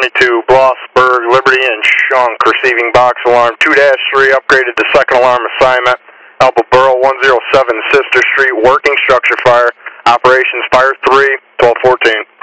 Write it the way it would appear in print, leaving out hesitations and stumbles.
22, Blossburg, Liberty and Shunk, receiving box alarm 2-3, upgraded to second alarm assignment. Alpha Borough 107 Sister Street, working structure fire. Operations Fire 3, 1214.